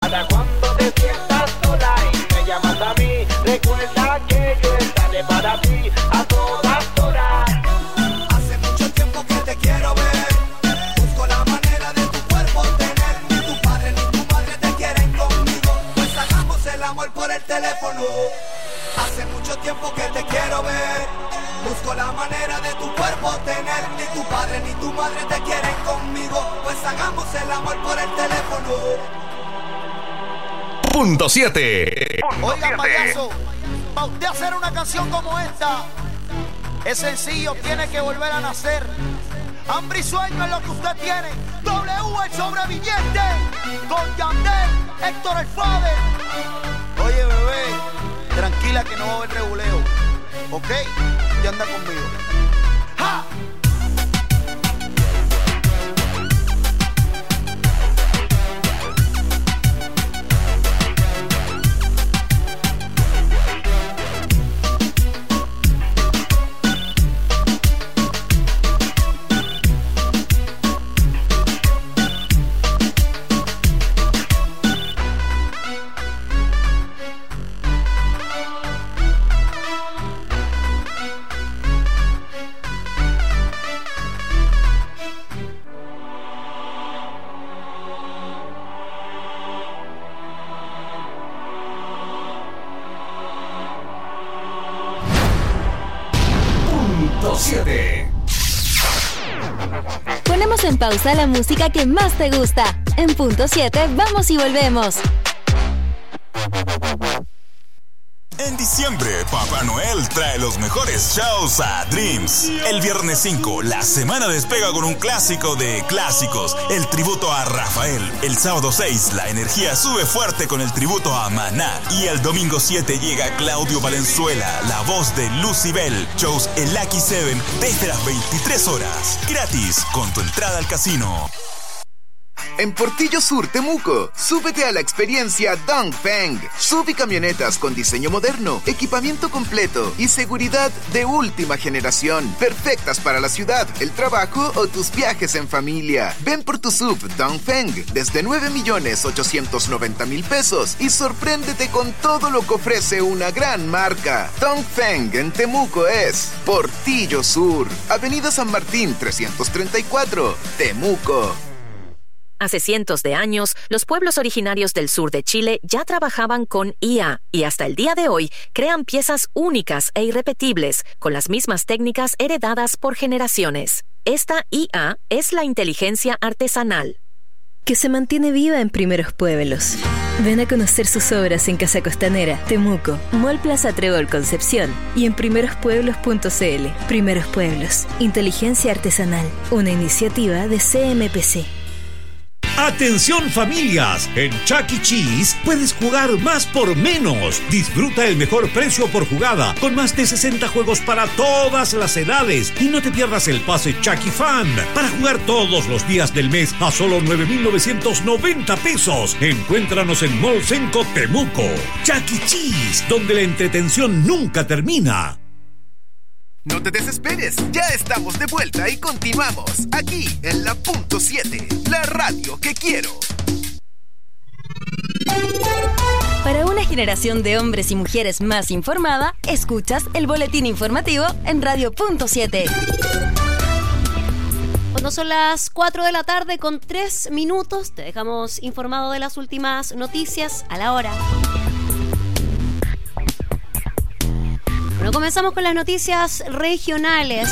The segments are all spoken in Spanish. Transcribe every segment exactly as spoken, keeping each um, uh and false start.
Para cuando te sientas sola y me llamas a mí, recuerda que yo estaré para ti a todas horas. Hace mucho tiempo que te quiero ver. Busco la manera de tu cuerpo tener. Ni tu padre ni tu madre te quieren conmigo. Pues hagamos el amor por el teléfono. Hace mucho tiempo que te quiero ver. Busco la manera de tu cuerpo tener. Ni tu padre ni tu madre te quieren conmigo. Pues hagamos el amor por el teléfono. Punto siete. Oiga, payaso, para usted hacer una canción como esta es sencillo, tiene que volver a nacer. Hambre y sueño es lo que usted tiene. W el sobreviviente, con Yandel, Héctor el Fader. Oye, bebé, tranquila que no va a haber reguleo, ¿ok? Ya anda conmigo. ¡Ja! Ponemos en pausa la música que más te gusta. En punto siete, vamos y volvemos. En diciembre, Papá Noel trae los mejores shows a Dreams. El viernes cinco, la semana despega con un clásico de clásicos, el tributo a Rafael. El sábado seis, la energía sube fuerte con el tributo a Maná. Y el domingo siete llega Claudio Valenzuela, la voz de Lucibel. Shows en Lucky Seven desde las veintitrés horas. Gratis, con tu entrada al casino. En Portillo Sur, Temuco, súbete a la experiencia Dongfeng. Sub y camionetas con diseño moderno, equipamiento completo y seguridad de última generación. Perfectas para la ciudad, el trabajo o tus viajes en familia. Ven por tu sub Dongfeng desde nueve millones ochocientos noventa mil pesos y sorpréndete con todo lo que ofrece una gran marca. Dongfeng en Temuco es Portillo Sur, Avenida San Martín trescientos treinta y cuatro, Temuco. Hace cientos de años, los pueblos originarios del sur de Chile ya trabajaban con I A y hasta el día de hoy crean piezas únicas e irrepetibles con las mismas técnicas heredadas por generaciones. Esta I A es la inteligencia artesanal, que se mantiene viva en Primeros Pueblos. Ven a conocer sus obras en Casa Costanera, Temuco, Mall Plaza Trébol Concepción y en primeros pueblos punto c l. Primeros Pueblos, inteligencia artesanal, una iniciativa de C M P C. Atención familias, en Chuck E. Cheese puedes jugar más por menos. Disfruta el mejor precio por jugada con más de sesenta juegos para todas las edades y no te pierdas el pase Chuck E. Fan para jugar todos los días del mes a solo nueve mil novecientos noventa pesos. Encuéntranos en Mall Senco Temuco. Chuck E. Cheese, donde la entretención nunca termina. No te desesperes, ya estamos de vuelta y continuamos aquí en la Punto siete, la radio que quiero. Para una generación de hombres y mujeres más informada, escuchas el boletín informativo en Radio Punto siete. Cuando son las cuatro de la tarde con tres minutos, te dejamos informado de las últimas noticias a la hora. Bueno, comenzamos con las noticias regionales.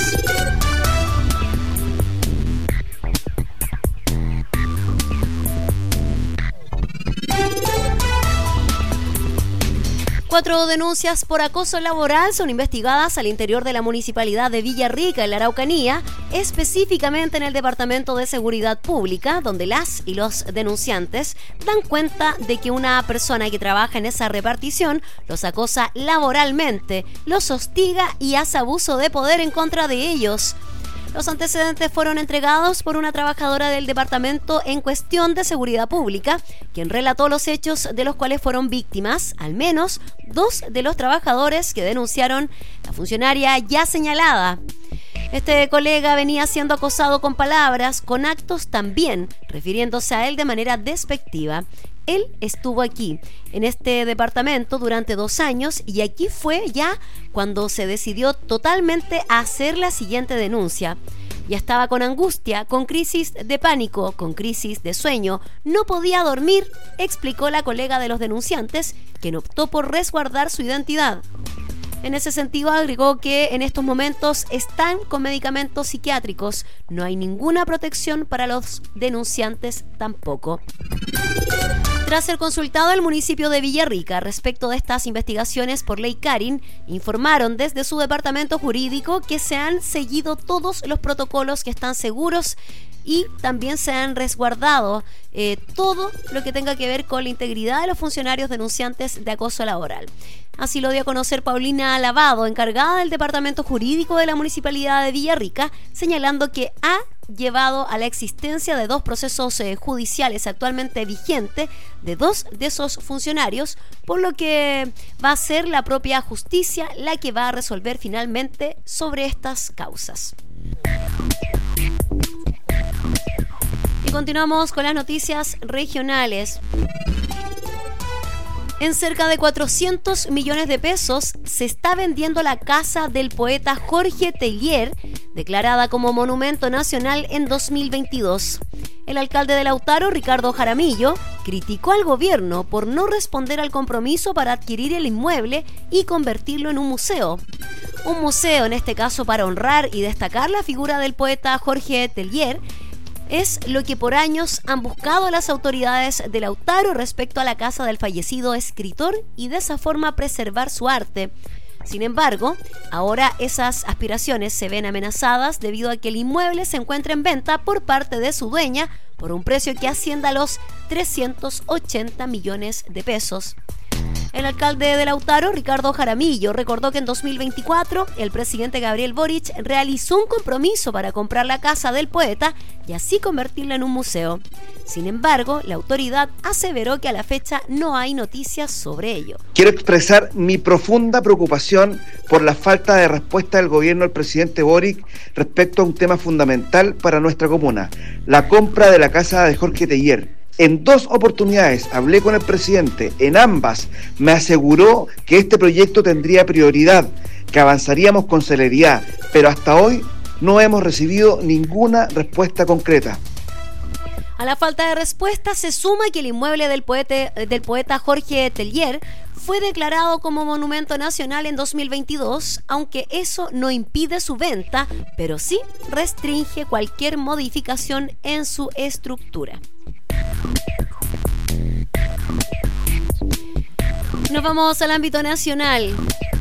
Cuatro denuncias por acoso laboral son investigadas al interior de la municipalidad de Villarrica, en la Araucanía, específicamente en el Departamento de Seguridad Pública, donde las y los denunciantes dan cuenta de que una persona que trabaja en esa repartición los acosa laboralmente, los hostiga y hace abuso de poder en contra de ellos. Los antecedentes fueron entregados por una trabajadora del departamento en cuestión de seguridad pública, quien relató los hechos de los cuales fueron víctimas, al menos dos de los trabajadores que denunciaron la funcionaria ya señalada. Este colega venía siendo acosado con palabras, con actos también, refiriéndose a él de manera despectiva. Él estuvo aquí, en este departamento, durante dos años y aquí fue ya cuando se decidió totalmente a hacer la siguiente denuncia. Ya estaba con angustia, con crisis de pánico, con crisis de sueño, no podía dormir, explicó la colega de los denunciantes, quien optó por resguardar su identidad. En ese sentido, agregó que en estos momentos están con medicamentos psiquiátricos. No hay ninguna protección para los denunciantes tampoco. Tras ser consultado el municipio de Villarrica respecto de estas investigaciones por ley Karin, informaron desde su departamento jurídico que se han seguido todos los protocolos que están seguros y también se han resguardado eh, todo lo que tenga que ver con la integridad de los funcionarios denunciantes de acoso laboral. Así lo dio a conocer Paulina Lavado, encargada del departamento jurídico de la municipalidad de Villarrica, señalando que ha llevado a la existencia de dos procesos eh, judiciales actualmente vigentes de dos de esos funcionarios, por lo que va a ser la propia justicia la que va a resolver finalmente sobre estas causas. Y continuamos con las noticias regionales. En cerca de cuatrocientos millones de pesos se está vendiendo la casa del poeta Jorge Teillier, declarada como Monumento Nacional en dos mil veintidós. El alcalde de Lautaro, Ricardo Jaramillo, criticó al gobierno por no responder al compromiso para adquirir el inmueble y convertirlo en un museo. Un museo, en este caso, para honrar y destacar la figura del poeta Jorge Teillier, es lo que por años han buscado las autoridades de Lautaro respecto a la casa del fallecido escritor y de esa forma preservar su arte. Sin embargo, ahora esas aspiraciones se ven amenazadas debido a que el inmueble se encuentra en venta por parte de su dueña por un precio que asciende a los trescientos ochenta millones de pesos. El alcalde de Lautaro, Ricardo Jaramillo, recordó que en dos mil veinticuatro el presidente Gabriel Boric realizó un compromiso para comprar la casa del poeta y así convertirla en un museo. Sin embargo, la autoridad aseveró que a la fecha no hay noticias sobre ello. Quiero expresar mi profunda preocupación por la falta de respuesta del gobierno del presidente Boric respecto a un tema fundamental para nuestra comuna, la compra de la casa de Jorge Teillier. En dos oportunidades hablé con el presidente, en ambas me aseguró que este proyecto tendría prioridad, que avanzaríamos con celeridad, pero hasta hoy no hemos recibido ninguna respuesta concreta. A la falta de respuesta se suma que el inmueble del poeta, del poeta Jorge Teillier fue declarado como Monumento Nacional en dos mil veintidós, aunque eso no impide su venta, pero sí restringe cualquier modificación en su estructura. Nos vamos al ámbito nacional.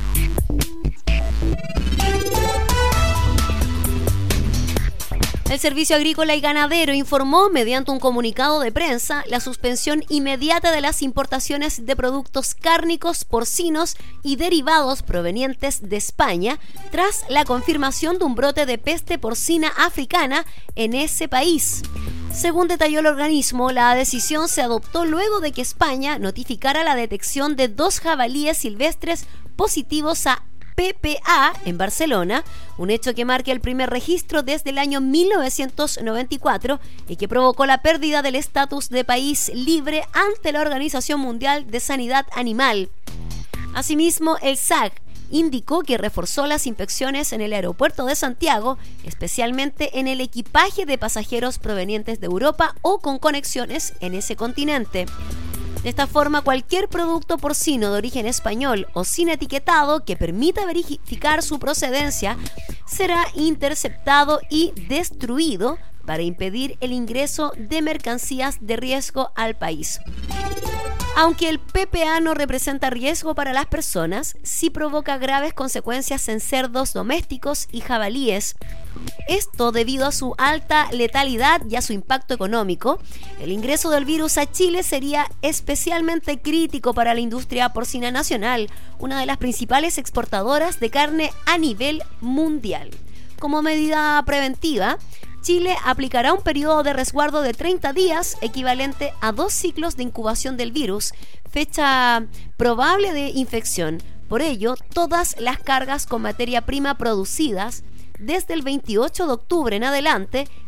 El Servicio Agrícola y Ganadero informó mediante un comunicado de prensa la suspensión inmediata de las importaciones de productos cárnicos, porcinos y derivados provenientes de España tras la confirmación de un brote de peste porcina africana en ese país. Según detalló el organismo, la decisión se adoptó luego de que España notificara la detección de dos jabalíes silvestres positivos a P P A en Barcelona, un hecho que marca el primer registro desde el año mil novecientos noventa y cuatro y que provocó la pérdida del estatus de país libre ante la Organización Mundial de Sanidad Animal. Asimismo, el S A C indicó que reforzó las inspecciones en el aeropuerto de Santiago, especialmente en el equipaje de pasajeros provenientes de Europa o con conexiones en ese continente. De esta forma, cualquier producto porcino de origen español o sin etiquetado que permita verificar su procedencia será interceptado y destruido para impedir el ingreso de mercancías de riesgo al país. Aunque el P P A no representa riesgo para las personas, sí provoca graves consecuencias en cerdos domésticos y jabalíes. Esto debido a su alta letalidad y a su impacto económico. El ingreso del virus a Chile sería especialmente crítico para la industria porcina nacional, una de las principales exportadoras de carne a nivel mundial. Como medida preventiva, Chile aplicará un periodo de resguardo de treinta días, equivalente a dos ciclos de incubación del virus, fecha probable de infección. Por ello, todas las cargas con materia prima producidas desde el veintiocho de octubre en adelante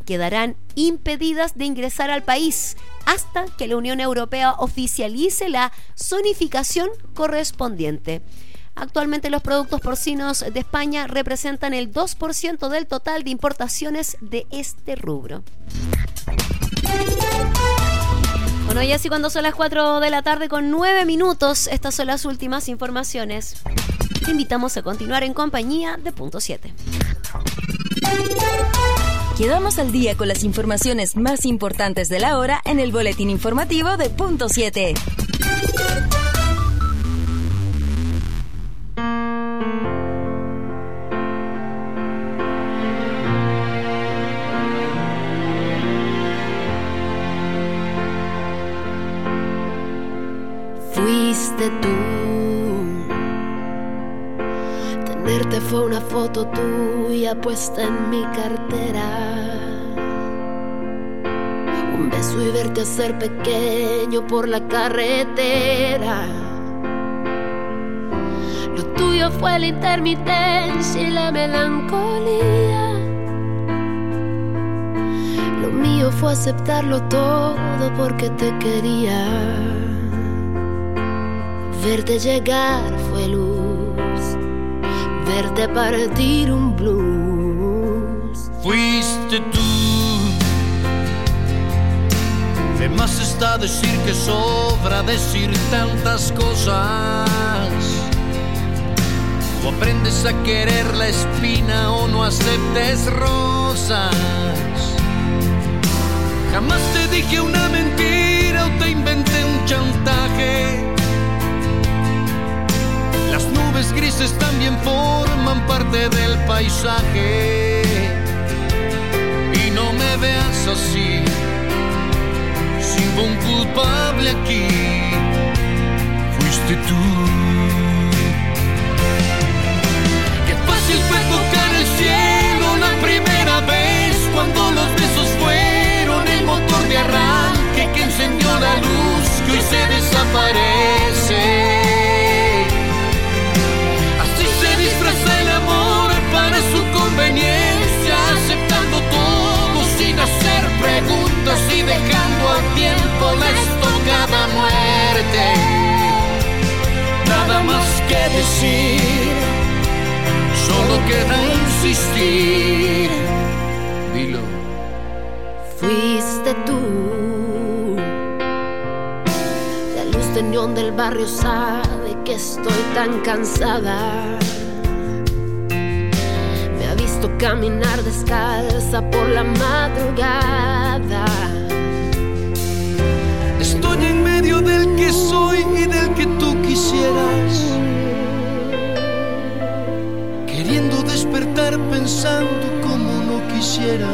quedarán impedidas de ingresar al país hasta que la Unión Europea oficialice la zonificación correspondiente. Actualmente los productos porcinos de España representan el dos por ciento del total de importaciones de este rubro. Bueno, y así cuando son las cuatro de la tarde con nueve minutos, estas son las últimas informaciones. Te invitamos a continuar en compañía de Punto siete. Quedamos al día con las informaciones más importantes de la hora en el boletín informativo de Punto siete. Fuiste tú. Tenerte fue una foto tuya puesta en mi cartera. Un beso y verte hacer pequeño por la carretera. Lo tuyo fue la intermitencia y la melancolía. Lo mío fue aceptarlo todo porque te quería. Verte llegar fue luz, verte partir un blues. Fuiste tú. De más está decir que sobra decir tantas cosas. O aprendes a querer la espina o no aceptes rosas. Jamás te dije una mentira o te inventé un chantaje. Las nubes grises también forman parte del paisaje. Y no me veas así, si hubo un culpable aquí, fuiste tú. Qué fácil fue tocar el cielo la primera vez, cuando los besos fueron el motor de arranque que encendió la luz que hoy se desaparece. Disfraza el amor para su conveniencia, aceptando todo sin hacer preguntas y dejando al tiempo la estocada muerte. Nada más que decir, solo queda insistir. Dilo. Fuiste tú. La luz de neón del barrio sabe que estoy tan cansada. Caminar descalza por la madrugada. Estoy en medio del que soy y del que tú quisieras, queriendo despertar pensando como no quisiera.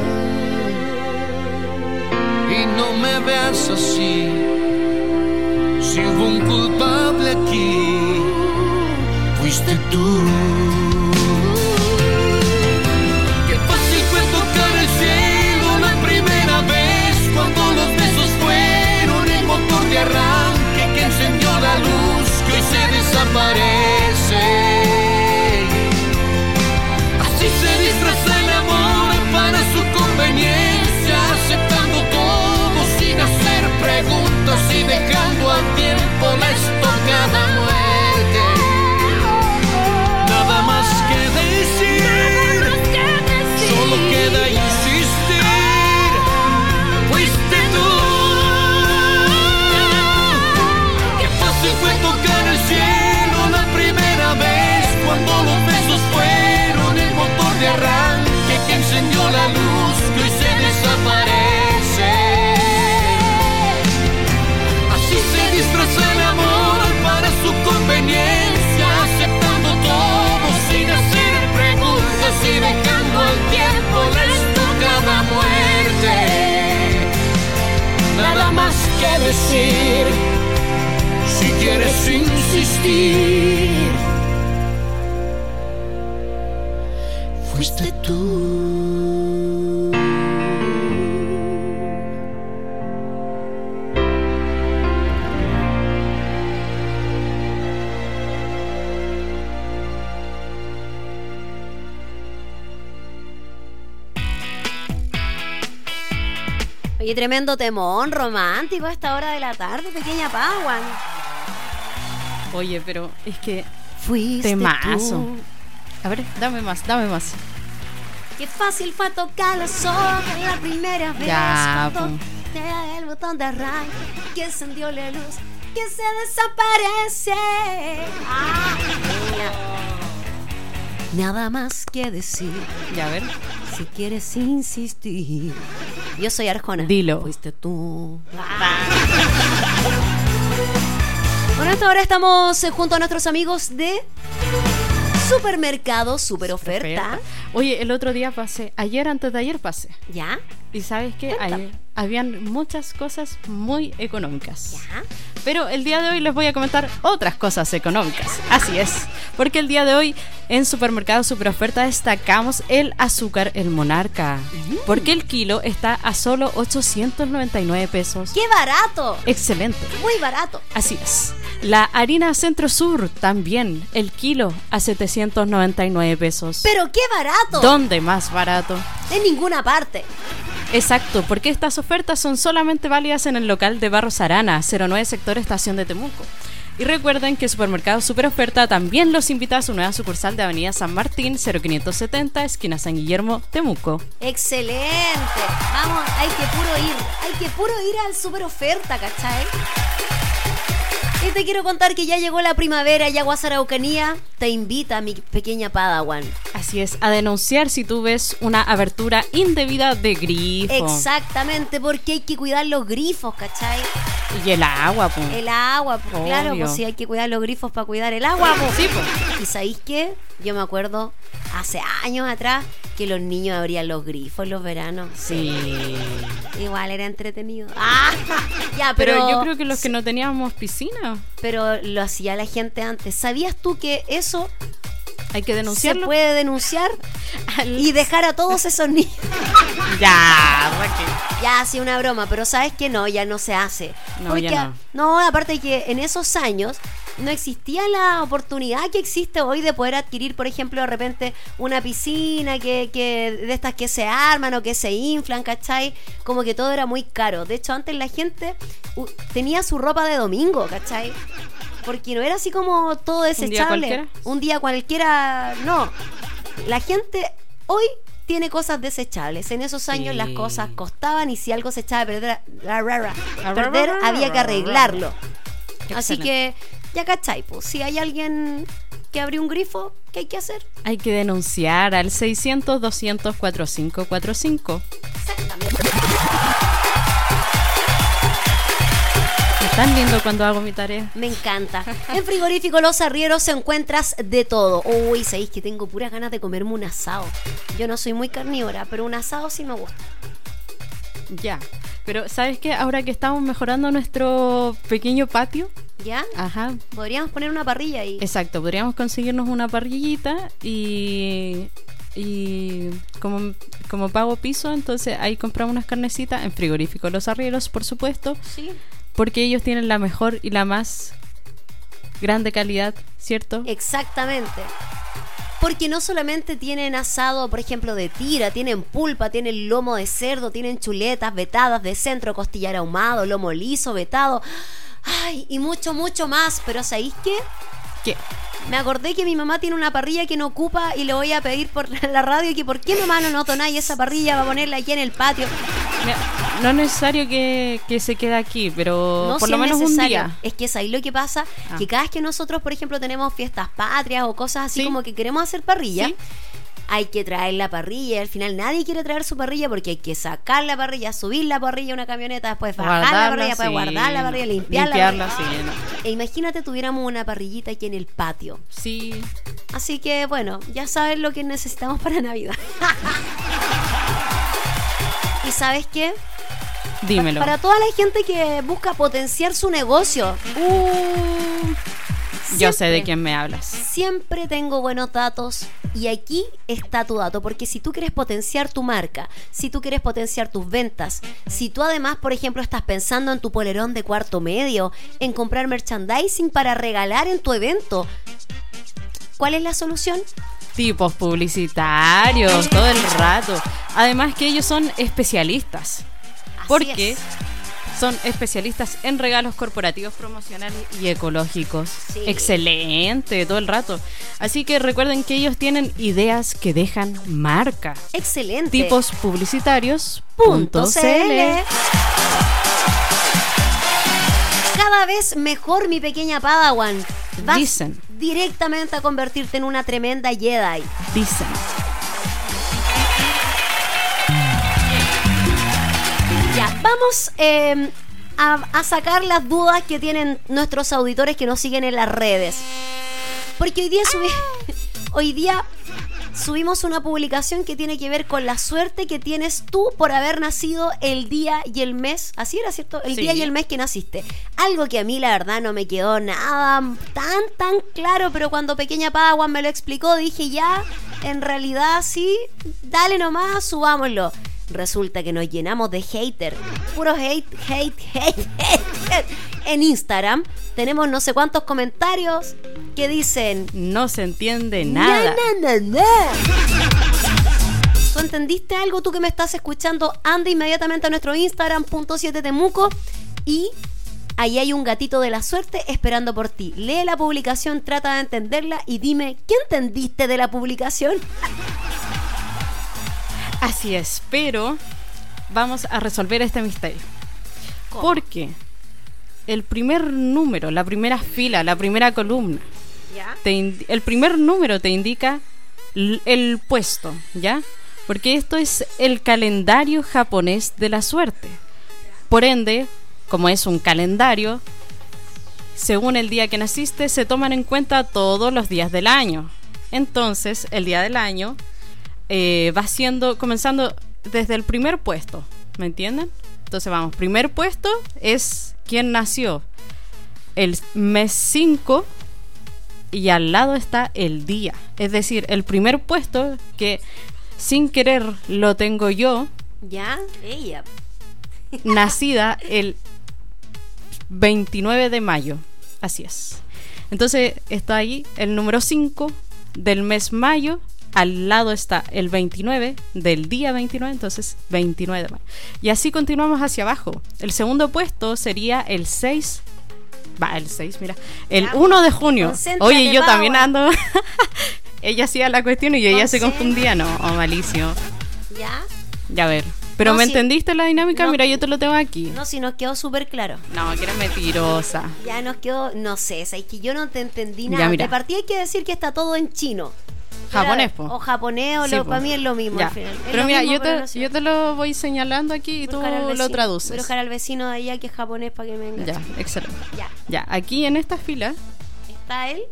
Y no me veas así, si hubo un culpable aquí, fuiste tú. Cuando los besos fueron el motor de arranque que encendió la luz que hoy se desaparece. Así se disfraza el amor para su conveniencia, aceptando todo sin hacer preguntas y dejando al tiempo la estocada muerte. Nada más que decir, solo queda insistir. Fuiste tú. Qué fácil fue tocar el cielo la primera vez, cuando los besos fueron el motor de arranque que encendió la luz que hoy se desaparece. Así se disfraza el amor para su conveniencia, aceptando todo sin hacer preguntas y dejando al tiempo la estocada muerte. Nada más que decir, si quieres insistir, fuiste tú. Oye, tremendo temón romántico a esta hora de la tarde, pequeña Padawan. Oye, pero es que fuiste temazo. tú. A ver, dame más, dame más. Qué fácil fue tocar los ojos la primera vez. Ya, cuando te da el botón de arranque, que encendió la luz, que se desaparece. Ah, nada más que decir. Ya, a ver. Si quieres insistir. Yo soy Arjona. Dilo. Fuiste tú. Ah. Bueno, hasta ahora estamos eh, junto a nuestros amigos de Supermercado Super Oferta. Oye, el otro día pasé, ayer antes de ayer pasé. ¿Ya? Y sabes que hay, habían muchas cosas muy económicas. ¿Ya? Pero el día de hoy les voy a comentar otras cosas económicas. Así es, porque el día de hoy en Supermercado Super Oferta destacamos el azúcar El Monarca. Mm. Porque el kilo está a solo ochocientos noventa y nueve pesos. ¡Qué barato! Excelente. Muy barato. Así es. La harina Centro Sur también, el kilo a setecientos noventa y nueve pesos. ¡Pero qué barato! ¿Dónde más barato? En ninguna parte. Exacto, porque estas ofertas son solamente válidas en el local de Barros Arana, cero nueve Sector Estación de Temuco. Y recuerden que Supermercado Super Oferta también los invita a su nueva sucursal de Avenida San Martín, cero quinientos setenta, esquina San Guillermo, Temuco. ¡Excelente! Vamos, hay que puro ir, hay que puro ir al Super Oferta, ¿cachai? Y te quiero contar que ya llegó la primavera y Aguas Araucanía te invita, mi pequeña Padawan. Así es, a denunciar si tú ves una abertura indebida de grifo. Exactamente, porque hay que cuidar los grifos, ¿cachai? Y el agua, pues. El agua, pues, claro, pues sí, hay que cuidar los grifos para cuidar el agua, pues. Sí, pues. ¿Y sabéis qué? Yo me acuerdo hace años atrás que los niños abrían los grifos en los veranos. Sí. Igual era entretenido. Ah, ya, pero, pero yo creo que los que no teníamos piscina. Pero lo hacía la gente antes. ¿Sabías tú que eso hay que denunciarlo? Se puede denunciar y dejar a todos esos niños. Ya, Raquel. Ya, sí, una broma, pero ¿sabes qué? No, ya no se hace. No, Porque, ya no. No, aparte de que en esos años no existía la oportunidad que existe hoy de poder adquirir, por ejemplo, de repente una piscina que, que de estas que se arman o que se inflan, ¿cachai? Como que todo era muy caro. De hecho, antes la gente uh, tenía su ropa de domingo, ¿cachai? Porque no era así como todo desechable. ¿Un día cualquiera? Un día cualquiera, no. La gente hoy tiene cosas desechables. En esos años sí. Las cosas costaban y si algo se echaba a perder, a perder, a perder había que arreglarlo. Excelente. Así que, ya cachai, pues, si hay alguien que abrió un grifo, ¿qué hay que hacer? Hay que denunciar al seiscientos, doscientos, cuarenta y cinco cuarenta y cinco. Exactamente. Tan lindo cuando hago mi tarea. Me encanta. En Frigorífico Los Arrieros encuentras de todo. Uy, sabéis que tengo puras ganas de comerme un asado. Yo no soy muy carnívora, pero un asado sí me gusta. Ya. Pero ¿sabes qué? Ahora que estamos mejorando nuestro pequeño patio. ¿Ya? Ajá. Podríamos poner una parrilla ahí. Exacto, podríamos conseguirnos una parrillita y... Y como, como pago piso, entonces ahí compramos unas carnecitas en Frigorífico Los Arrieros, por supuesto. Sí. Porque ellos tienen la mejor y la más grande calidad, ¿cierto? Exactamente. Porque no solamente tienen asado, por ejemplo, de tira, tienen pulpa, tienen lomo de cerdo, tienen chuletas vetadas de centro, costillar ahumado, lomo liso vetado. Ay, y mucho, mucho más. Pero ¿sabéis qué? ¿Qué? Me acordé que mi mamá tiene una parrilla que no ocupa y le voy a pedir por la radio que por qué mamá no nota nada y esa parrilla va a ponerla aquí en el patio. Mira, no es necesario que, que se quede aquí, pero no por si lo es menos necesario. un día. Es que es ahí lo que pasa, ah. que cada vez que nosotros, por ejemplo, tenemos fiestas patrias o cosas así, ¿sí? Como que queremos hacer parrilla, ¿sí? Hay que traer la parrilla y al final nadie quiere traer su parrilla porque hay que sacar la parrilla, subir la parrilla a una camioneta, después bajar guardarla, la parrilla, después sí. guardar la parrilla, limpiarla. Limpiarla, sí, no. E imagínate tuviéramos una parrillita aquí en el patio. Sí. Así que bueno, ya sabes lo que necesitamos para Navidad. ¿Y sabes qué? Dímelo. Para toda la gente que busca potenciar su negocio. Uh, Yo sé de quién me hablas. Siempre tengo buenos datos y aquí está tu dato, porque si tú quieres potenciar tu marca, si tú quieres potenciar tus ventas, si tú además, por ejemplo, estás pensando en tu polerón de cuarto medio, en comprar merchandising para regalar en tu evento, ¿cuál es la solución? Tipos publicitarios, todo el rato. Además que ellos son especialistas. porque es. son especialistas en regalos corporativos, promocionales y ecológicos. Sí. Excelente, todo el rato. Así que recuerden que ellos tienen ideas que dejan marca. Excelente. Tipos publicitarios Punto CL. Cada vez mejor, mi pequeña Padawan. Vas Dicen. directamente a convertirte en una tremenda Jedi. Dicen. Ya, vamos eh, a, a sacar las dudas que tienen nuestros auditores que nos siguen en las redes. Porque hoy día subí, hoy día subimos una publicación que tiene que ver con la suerte que tienes tú por haber nacido el día y el mes. Así era, ¿cierto? El Sí. día y el mes que naciste. Algo que a mí la verdad no me quedó nada tan, tan claro, pero cuando pequeña Padawan me lo explicó, dije ya, en realidad sí, dale nomás, subámoslo. Resulta que nos llenamos de hater. Puro hate, hate, hate, hate, hate. En Instagram tenemos no sé cuántos comentarios que dicen... No se entiende nada. Na, na, na, na. ¿Tú entendiste algo? Tú que me estás escuchando, anda inmediatamente a nuestro Instagram, punto siete Temuco, y ahí hay un gatito de la suerte esperando por ti. Lee la publicación, trata de entenderla y dime, ¿qué entendiste de la publicación? Así es, pero vamos a resolver este misterio. ¿Cómo? Porque el primer número, la primera fila, la primera columna, ¿Ya? te indi- el primer número te indica l- el puesto, ¿ya? Porque esto es el calendario japonés de la suerte. Por ende, como es un calendario, según el día que naciste, se toman en cuenta todos los días del año. Entonces, el día del año eh, va siendo, comenzando desde el primer puesto, ¿me entienden? Entonces vamos, primer puesto es quién nació el mes cinco y al lado está el día. Es decir, el primer puesto que sin querer lo tengo yo, ¿Ya? Ella. nacida el veintinueve de mayo. Así es. Entonces está ahí el número cinco del mes mayo. Al lado está el veintinueve del día veintinueve, entonces veintinueve de mayo. Y así continuamos hacia abajo. El segundo puesto sería el seis. Va, el seis, mira. El uno de junio. Concéntrate, Oye, yo también Padawan. ando. Ella hacía la cuestión y ella se Concéntrate. confundía. No, oh, malicio. ¿Ya? Ya a ver. Pero No, ¿me sí. entendiste la dinámica? No. Mira, yo te lo tengo aquí. No, si nos quedó súper claro. No, que eres mentirosa. Ya nos quedó, no sé, es que yo no te entendí Ya, nada. mira. De partida hay que decir que está todo en chino. Japonés, Pero- po. O japonés, o Sí, lo, po. para mí es lo mismo Ya. al final. Es Pero lo mira, mismo, yo pero te, no sé. yo te lo voy señalando aquí y tú Buscar al lo vecino. traduces. Buscar al vecino de allá que es japonés para que me enganche. Ya, excelente. Ya. Ya, aquí en esta fila Está él.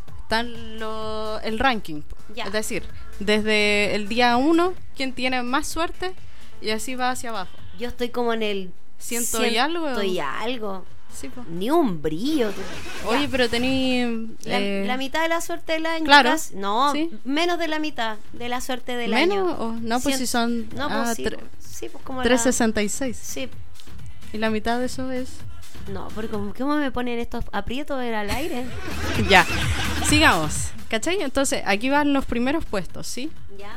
están lo, el ranking. Ya. Es decir, desde el día uno, quién tiene más suerte y así va hacia abajo. Yo estoy como en el Ciento y algo. Ciento y algo. Sí, po. Ni un brillo. tú. Oye, Ya. pero tení... La, eh, la mitad de la suerte del año. claro. casi- No, Sí. menos de la mitad de la suerte del ¿Menos? año. O- no, pues Cien- si son No, ah, pues sí, tre- pues, sí, pues como la- trescientos sesenta y seis. Sí. Y la mitad de eso es... No, porque como ¿cómo me ponen estos aprietos al aire? Ya, sigamos. ¿Cachai? Entonces, aquí van los primeros puestos, ¿sí? Ya.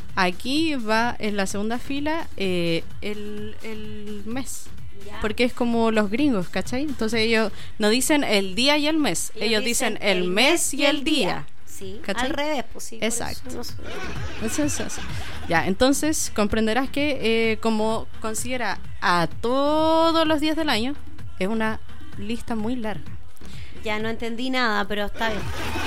Aquí va en la segunda fila eh, el, el mes. Ya. Porque es como los gringos, ¿cachai? Entonces ellos no dicen el día y el mes. Ellos, dicen, el mes y el día. Sí, ¿cachai? al revés, pues sí. por Exacto. eso no sé. Eso es eso. Ya, entonces comprenderás que eh, como considera a todos los días del año, es una lista muy larga. Ya no entendí nada, pero está bien.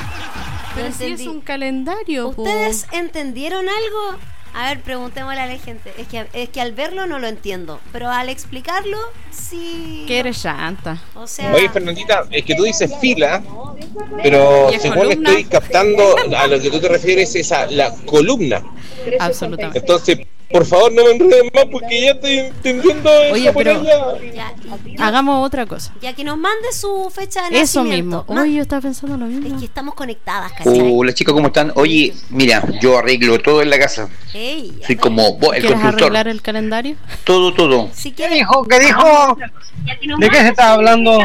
Pero No si es entendí. un calendario. po. ¿Ustedes entendieron algo? A ver, preguntémosle a la gente. Es que, es que al verlo no lo entiendo, pero al explicarlo, sí. Que eres llanta. O sea, Oye, Fernandita, es que tú dices fila, pero ¿Y es según columna? estoy captando, a lo que tú te refieres es a la columna. Absolutamente. Entonces, por favor, no me enredes más porque ya estoy entendiendo Oye, eso por pero- allá. ya, Hagamos otra cosa. ya que nos mande su fecha de Eso nacimiento. mismo. Ma- Oye, yo estaba pensando lo mismo. Es que estamos conectadas, ¿cachai? Hola chicos, ¿cómo están? Oye, mira, yo arreglo todo en la casa. Ey, a Soy ver, como vos, el ¿Quieres constructor. arreglar el calendario? Todo, todo. si ¿Qué quieres, dijo? ¿Qué dijo? ¿De qué se estaba hablando?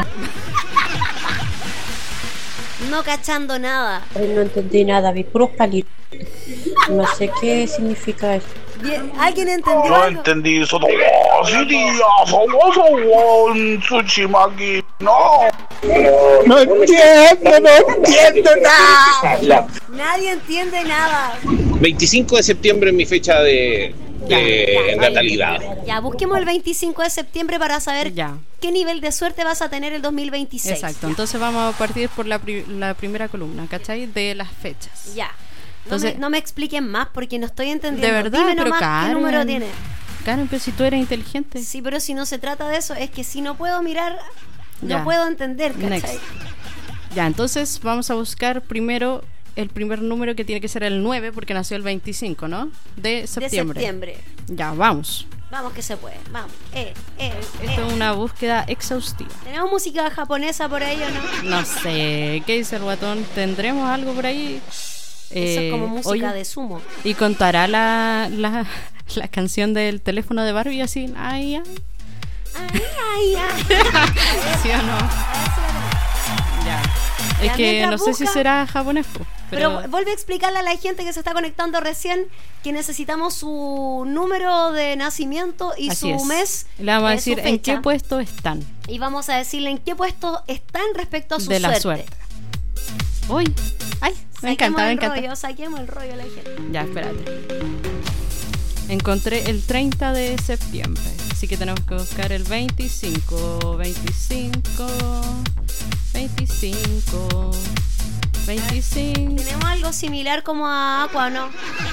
no cachando nada. No entendí nada, vi puros palitos. No sé qué significa eso. Bien, ¿alguien entendió No algo? entendí eso. sería famoso con Tsuchimaki. No. No entiendo, no entiendo nada. Nadie entiende nada. veinticinco de septiembre es mi fecha de, de Ya, natalidad. Ya, busquemos el veinticinco de septiembre para saber Ya. qué nivel de suerte vas a tener el dos mil veintiséis. Exacto, entonces vamos a partir por la, pri- la primera columna, ¿cachai? De las fechas. Ya. No, Entonces- me, no me expliquen más porque no estoy entendiendo. De verdad, Dime pero nomás Karen, qué número tiene. Karen, pero si tú eres inteligente. Sí, pero si no se trata de eso, es que si no puedo mirar, Ya. no puedo entender, ¿cachai? Next. Ya, entonces vamos a buscar primero el primer número, que tiene que ser el nueve, porque nació el veinticinco, ¿no? De septiembre. De septiembre. Ya, vamos. Vamos que se puede, vamos. Eh, eh, Esto eh. es una búsqueda exhaustiva. ¿Tenemos música japonesa por ahí o no? No sé, ¿qué dice el guatón? ¿Tendremos algo por ahí? Eso Eh, es como música oye, de sumo. ¿Y contará la, la, la canción del teléfono de Barbie así? Ay, ay. Ay, ay, ay. ¿Sí o no? Ya. Es Ya, que mientras no sé si busca- será japonés, po, Pero, pero, vuelve a explicarle a la gente que se está conectando recién que necesitamos su número de nacimiento y así su es. mes. Le vamos a eh, su decir en fecha. qué puesto están Y vamos a decirle en qué puesto están respecto a su de suerte. la suerte. Uy, ay, me Saquemos encanta, me el encanta. rollo, saquemos el rollo a la gente. Ya, espérate. Encontré el treinta de septiembre, así que tenemos que buscar el veinticinco, veinticinco, veinticinco, veinticinco. Tenemos algo similar como a Aqua, ¿no?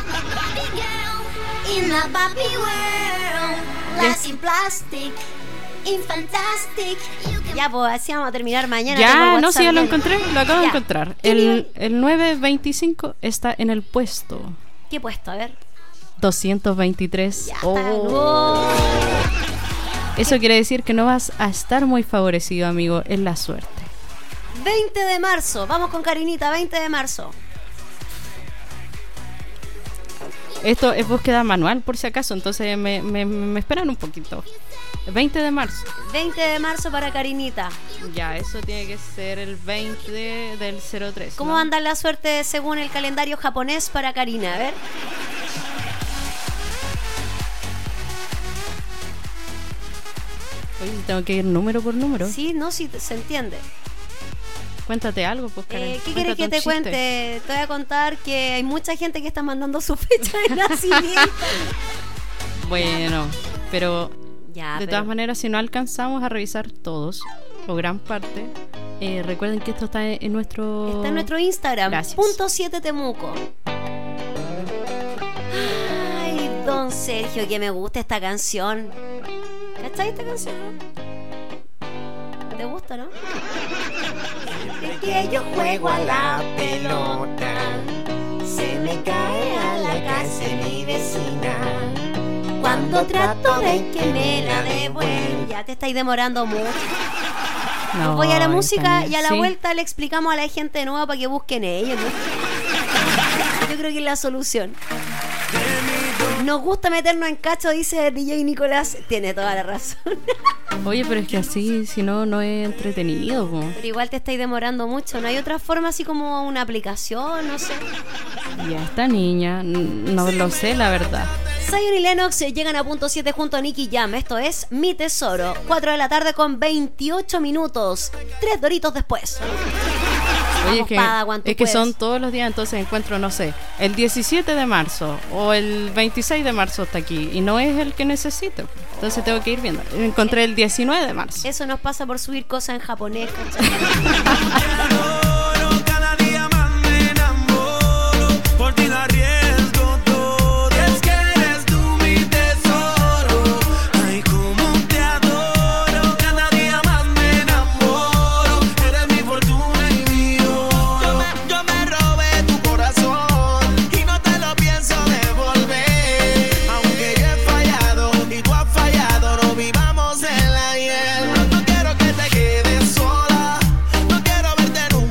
In the Barbie world, glass in plastic, in fantastic. Ya, pues así vamos a terminar mañana. Ya, Tengo el no, WhatsApp sí, ya lo lleno. encontré, lo acabo de Ya. encontrar. ¿Qué nivel? El, el nueve veinticinco está en el puesto ¿Qué puesto? A ver. doscientos veintitrés. Oh. Oh. Eso quiere decir que no vas a estar muy favorecido, amigo, en la suerte. veinte de marzo. Vamos con Karinita, veinte de marzo. Esto es búsqueda manual, por si acaso, entonces me, me, me esperan un poquito. veinte de marzo. veinte de marzo para Karinita. Ya, eso tiene que ser el veinte del cero tres. ¿Cómo ¿no? va a andar la suerte según el calendario japonés para Karina? A ver. Oye, tengo que ir número por número. Sí, no, sí, se entiende. Cuéntate algo, pues, Karen. Eh, ¿Qué quieres Cuéntate que un te chiste. cuente? Te voy a contar que hay mucha gente que está mandando su fecha de nacimiento. Bueno, pero Ya, de pero- todas maneras, si no alcanzamos a revisar todos, o gran parte, eh, recuerden que esto está en, en nuestro... Está en nuestro Instagram, Gracias. punto siete Temuco. Ay, don Sergio, que me gusta esta canción. ¿Cachai esta canción? ¿Te gusta, no? De que yo juego a la pelota, se me cae a la casa de mi vecina. Cuando trato de que me la devuelva. Ya te estáis demorando mucho. No, Voy a la música también, y a la sí. vuelta le explicamos a la gente de nuevo para que busquen ellos, ¿no? Yo creo que es la solución. Nos gusta meternos en cacho, dice D J Nicolás. Tiene toda la razón. Oye, pero es que así, si no, no es entretenido, po. Pero igual te estáis demorando mucho. ¿No hay otra forma así como una aplicación? No sé. Ya, esta niña, n- no lo sé, la verdad. Zion y Lennox llegan a punto siete junto a Nicky Jam. Esto es Mi Tesoro. cuatro de la tarde con veintiocho minutos. Tres doritos después. Oye, Vamos, es que, Padawan, tú es que puedes. son todos los días, entonces encuentro, no sé, el diecisiete de marzo o el veintiséis de marzo está aquí y no es el que necesito. Entonces tengo que ir viendo. Encontré el diecinueve de marzo. Eso nos pasa por subir cosas en japonés. Cada día más me enamoro, por ti lo arriesgo todo. Es que eres tú mi tesoro, ay como te adoro. Cada día más me enamoro, eres mi fortuna y mi oro. Yo me, yo me robé tu corazón y no te lo pienso devolver. Aunque yo he fallado y tú has fallado, no vivamos en la hiel. No quiero que te quedes sola, no quiero verte nunca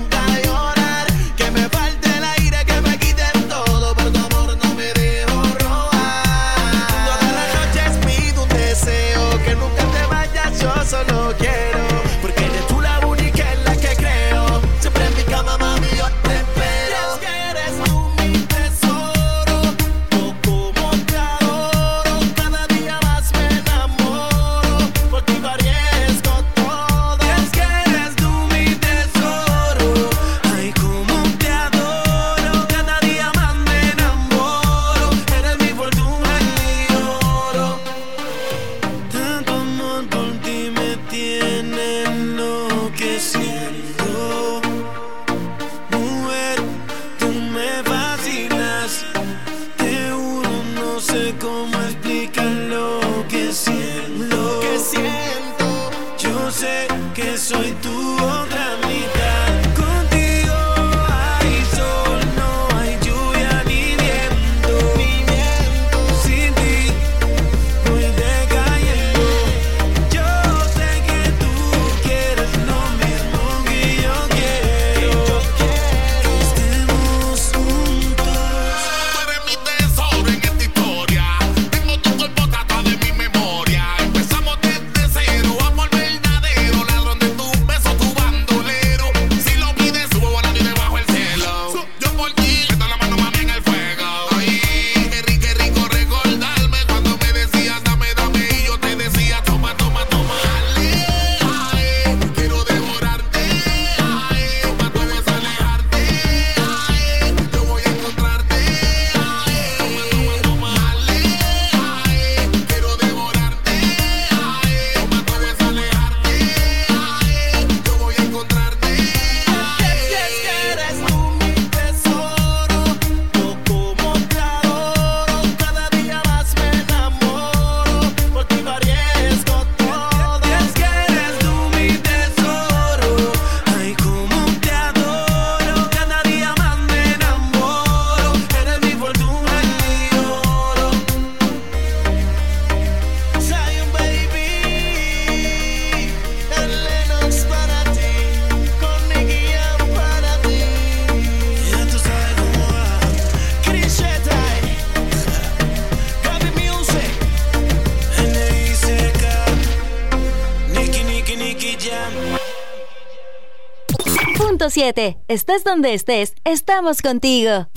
punto siete. Estés donde estés, estamos contigo.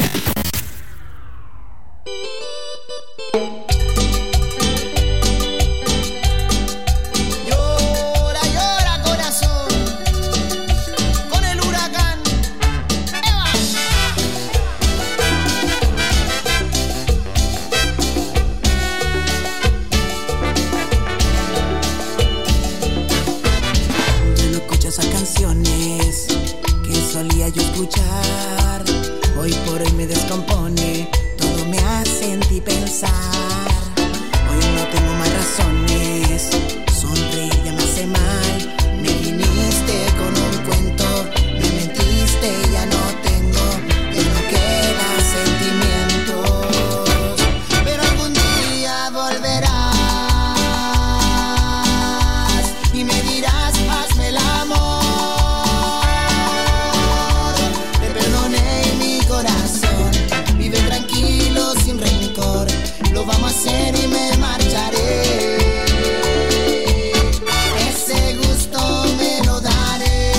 Llora, llora, corazón, con el huracán. ¡Eva! Ya no escucho esas canciones que solía yo escuchar. Hoy por hoy me descompone, todo me hace en ti pensar. Hoy no tengo más razones, sonreír ya me hace mal. Me viniste con un cuento, me mentiste, ya no tengo, ya no quedan sentimientos. Pero algún día volverás y me dirás, hazme el amor. Te perdoné y mi corazón vive tranquilo sin rencor. Lo vamos a hacer y me marcharé. Ese gusto me lo daré.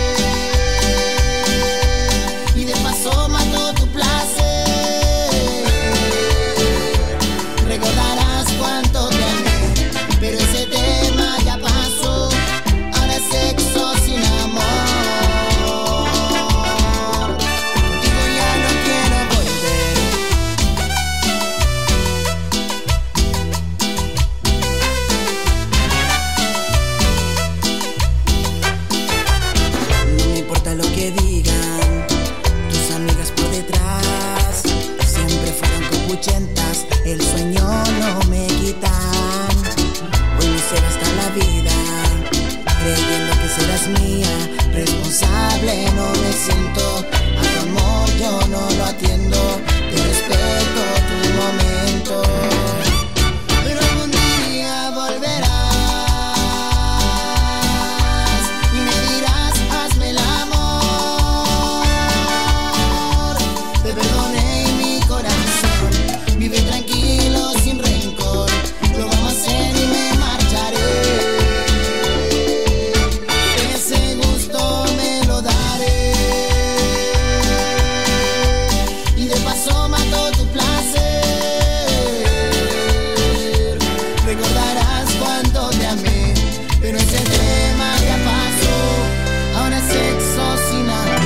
Y de paso mato tu placer. Recordarás cuánto te amé, pero ese tema ya pasó. Ahora es sexo sin amor. Contigo ya no quiero volver. No me importa lo que digan tus amigas por detrás, siempre fueron copuchentas, el sueño no me quitan. Hoy no se gasta la vida creyendo que serás mía, responsable no me siento. A tu amor yo no lo atiendo, te respeto tu momento. Pero algún día volverás y me dirás, hazme el amor. Te perdoné y mi corazón vive tranquilo sin rencor. Lo vamos a hacer y me marcharé. Ese gusto me lo daré. Y de paso mato tu placer. Recordarás cuánto te amé, pero ese tema ya pasó. Ahora es sexo sin amor.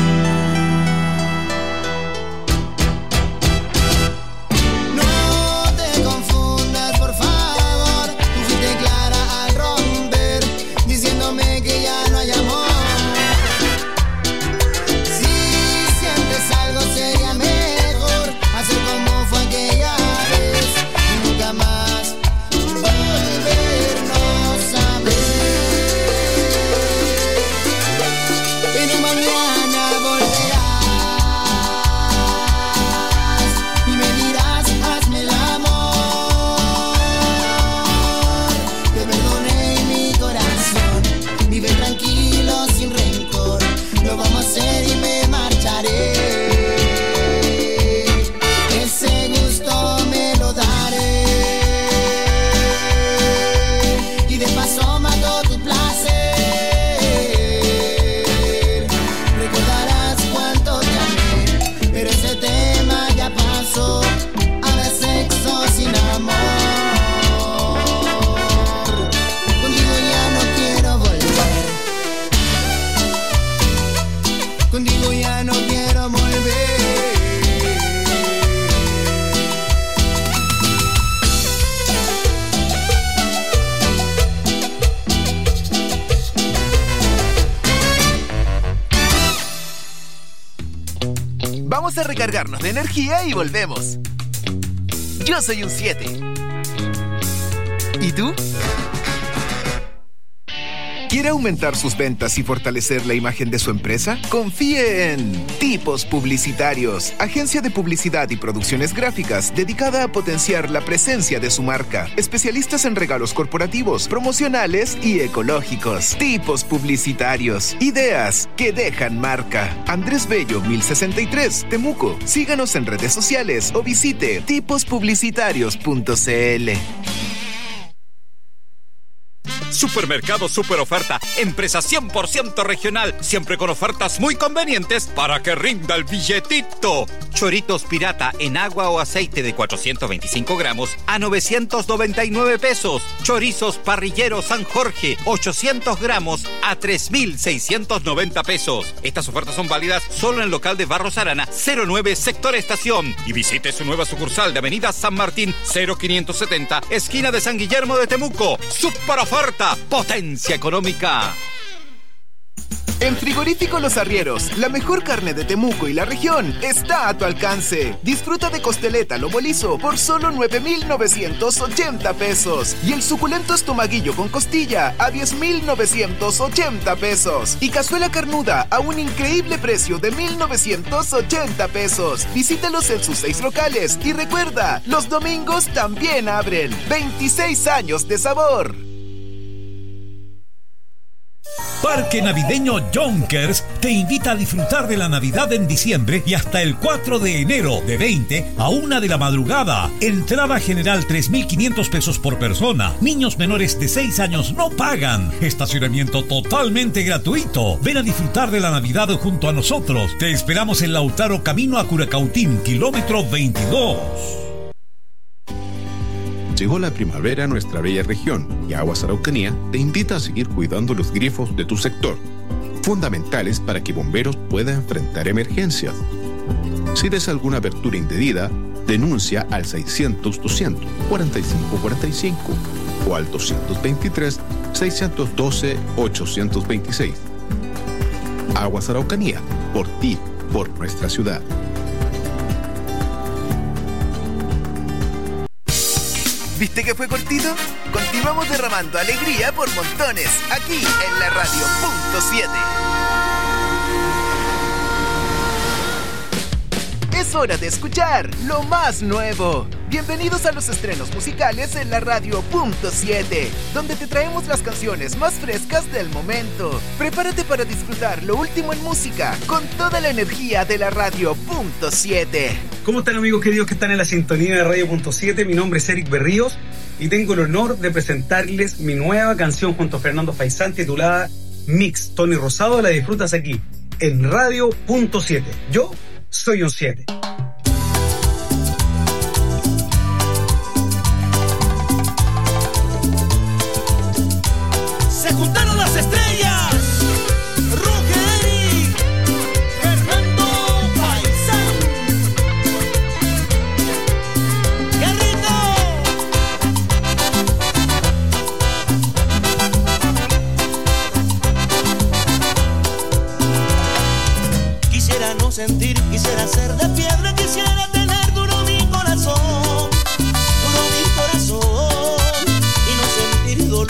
No te confundas, por favor. Tú fuiste clara al romper, diciéndome que ya no hay amor. Si sientes algo sería mejor hacer como fue aquella vez y nunca más volvernos a ver. Pero mañana volverás y me dirás, hazme el amor. Te perdoné y mi corazón vive tranquilo sin rencor. Lo vamos a hacer y me marcharé. Ese gusto me lo daré. Y de paso mato tu placer. Recordarás cuánto te amé, pero ese tema ya pasó. Ahora es sexo sin amor. Contigo ya no quiero volver. Contigo ya no quiero volver. Vamos a recargarnos de energía y volvemos. Yo soy un siete. ¿Y tú? ¿Quiere aumentar sus ventas y fortalecer la imagen de su empresa? Confíe en Tipos Publicitarios, agencia de publicidad y producciones gráficas dedicada a potenciar la presencia de su marca. Especialistas en regalos corporativos, promocionales y ecológicos. Tipos Publicitarios, ideas que dejan marca. Andrés Bello, mil sesenta y tres, Temuco. Síganos en redes sociales o visite tipos publicitarios punto c l. Supermercado Super Oferta, empresa cien por ciento regional, siempre con ofertas muy convenientes para que rinda el billetito. Choritos pirata en agua o aceite de cuatrocientos veinticinco gramos a novecientos noventa y nueve pesos. Chorizos parrilleros San Jorge, ochocientos gramos a tres mil seiscientos noventa pesos. Estas ofertas son válidas solo en el local de Barros Arana, cero nueve Sector Estación. Y visite su nueva sucursal de Avenida San Martín, cero quinientos setenta, esquina de San Guillermo de Temuco. Super oferta, potencia económica. En Frigorífico Los Arrieros, la mejor carne de Temuco y la región está a tu alcance. Disfruta de costeleta lomo liso por solo nueve mil novecientos ochenta pesos. Y el suculento estomaguillo con costilla a diez mil novecientos ochenta pesos. Y cazuela carnuda a un increíble precio de mil novecientos ochenta pesos. Visítalos en sus seis locales y recuerda, los domingos también abren. veintiséis años de sabor. Parque Navideño Yonkers te invita a disfrutar de la Navidad en diciembre y hasta el cuatro de enero de veinte a una de la madrugada. Entrada general tres mil quinientos pesos por persona. Niños menores de seis años no pagan. Estacionamiento totalmente gratuito. Ven a disfrutar de la Navidad junto a nosotros. Te esperamos en Lautaro, camino a Curacautín, kilómetro veintidós. Llegó la primavera a nuestra bella región y Aguas Araucanía te invita a seguir cuidando los grifos de tu sector, fundamentales para que bomberos puedan enfrentar emergencias. Si ves alguna abertura indebida, denuncia al seiscientos, doscientos, cuarenta y cinco cuarenta y cinco o al doscientos veintitrés, seiscientos doce, ochocientos veintiséis. Aguas Araucanía, por ti, por nuestra ciudad. ¿Viste que fue cortito? Continuamos derramando alegría por montones, aquí en la radio punto siete. Es hora de escuchar lo más nuevo. Bienvenidos a los estrenos musicales en la radio punto siete, donde te traemos las canciones más frescas del momento. Prepárate para disfrutar lo último en música con toda la energía de la radio punto siete. ¿Cómo están, amigos queridos que están en la sintonía de radio punto siete? Mi nombre es Eric Berríos y tengo el honor de presentarles mi nueva canción junto a Fernando Faisán titulada Mix. Tony Rosado, la disfrutas aquí en radio punto siete. Yo soy un siete. Se juntaron las estrellas. Rugeri, Fernando Faisán. ¡Qué rico! Quisiera no sentir, quisiera ser de piedra, quisiera tener duro mi corazón, duro mi corazón y no sentir dolor.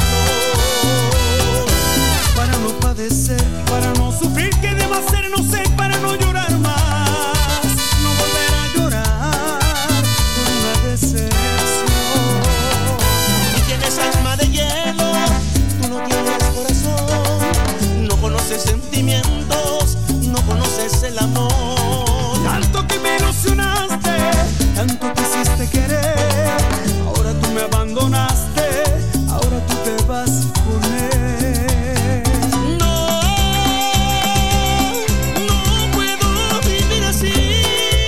Para no padecer, para no sufrir, ¿qué debo hacer? No sé, para no llorar más, no volver a llorar por una decepción. Y tienes alma de hielo, tú no tienes corazón, no conoces sentimientos, no conoces el amor. Tanto que me ilusionaste, tanto quisiste querer, ahora tú me abandonaste, ahora tú te vas con él. No, no puedo vivir así,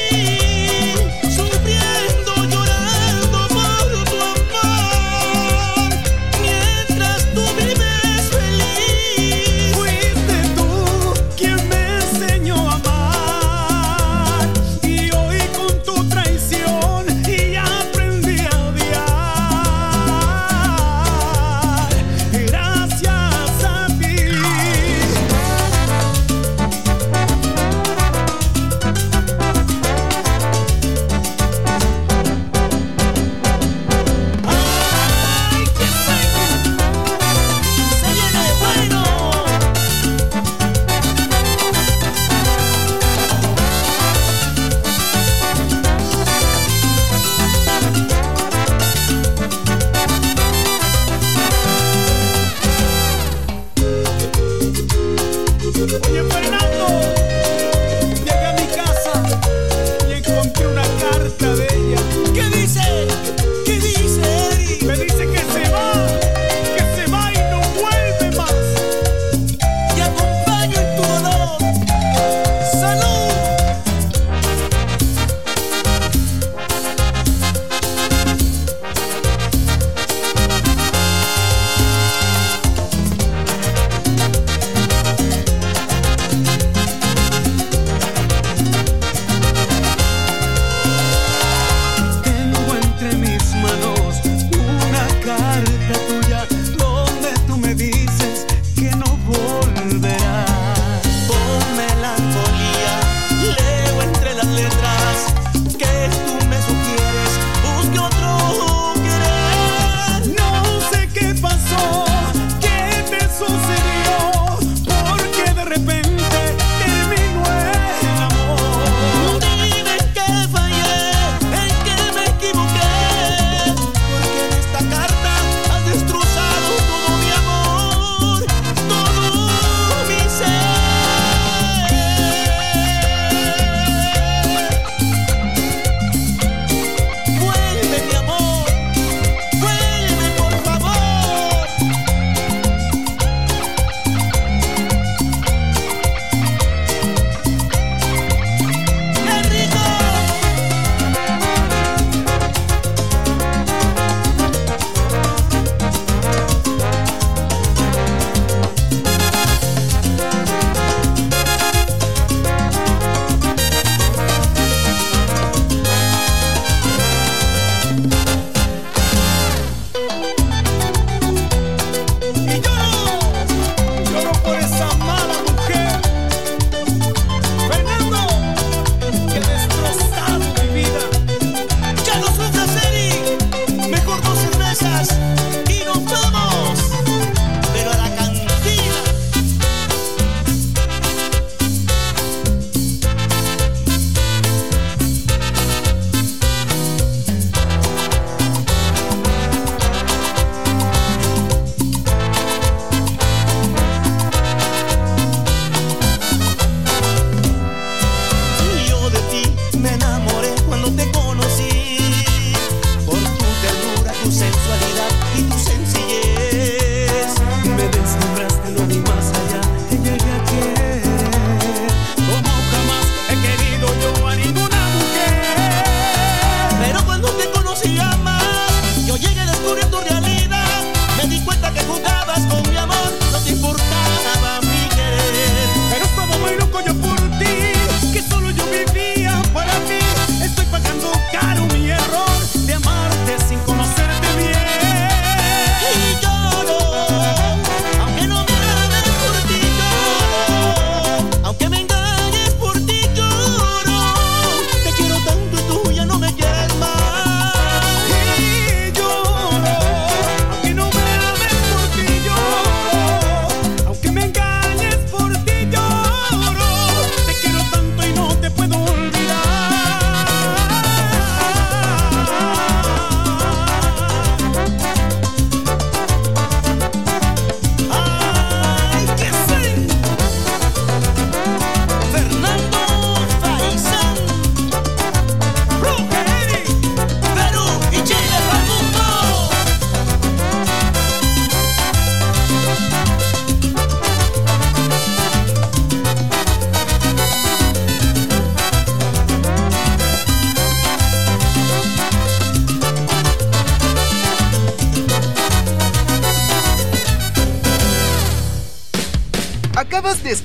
sufriendo, llorando por tu amor, mientras tú vives feliz. Fuiste tú quien me enseñó a amar.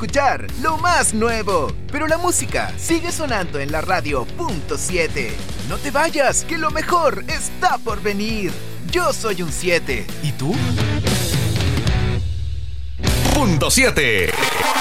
escuchar lo más nuevo. Pero la música sigue sonando en la radio punto siete. No te vayas, que lo mejor está por venir. Yo soy un siete. ¿Y tú? Punto siete.